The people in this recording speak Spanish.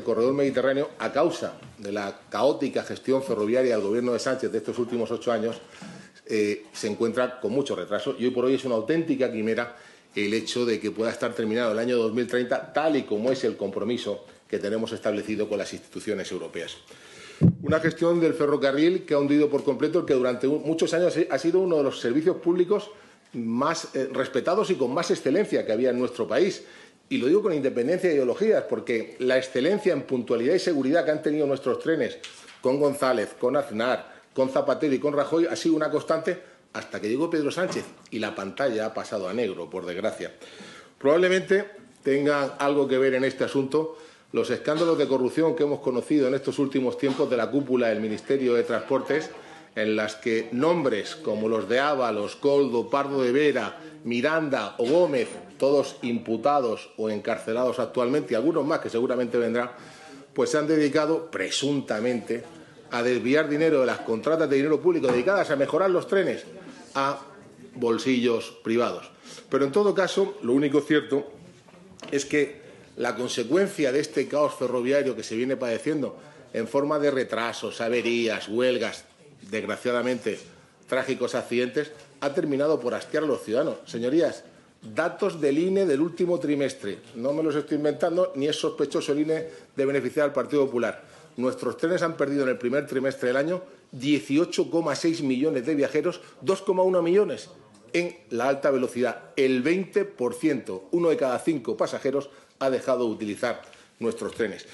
el corredor mediterráneo, a causa de la caótica gestión ferroviaria del gobierno de Sánchez de estos últimos 8 años, se encuentra con mucho retraso y hoy por hoy es una auténtica quimera el hecho de que pueda estar terminado el año 2030, tal y como es el compromiso que tenemos establecido con las instituciones europeas. Una gestión del ferrocarril que ha hundido por completo el que durante muchos años ha sido uno de los servicios públicos más respetados y con más excelencia que había en nuestro país. Y lo digo con independencia de ideologías, porque la excelencia en puntualidad y seguridad que han tenido nuestros trenes con González, con Aznar, con Zapatero y con Rajoy ha sido una constante hasta que llegó Pedro Sánchez y la pantalla ha pasado a negro, por desgracia. Probablemente tengan algo que ver en este asunto los escándalos de corrupción que hemos conocido en estos últimos tiempos de la cúpula del Ministerio de Transportes, en las que nombres como los de Ábalos, Koldo, Pardo de Vera, Miranda o Gómez, todos imputados o encarcelados actualmente, y algunos más que seguramente vendrán, pues se han dedicado presuntamente a desviar dinero de las contratas de dinero público dedicadas a mejorar los trenes a bolsillos privados. Pero en todo caso, lo único cierto es que la consecuencia de este caos ferroviario que se viene padeciendo en forma de retrasos, averías, huelgas, desgraciadamente trágicos accidentes, ha terminado por hastiar a los ciudadanos. Señorías, datos del INE del último trimestre, no me los estoy inventando, ni es sospechoso el INE de beneficiar al Partido Popular. Nuestros trenes han perdido en el primer trimestre del año 18,6 millones de viajeros, 2,1 millones en la alta velocidad. El 20%, 1 de cada 5 pasajeros, ha dejado de utilizar nuestros trenes.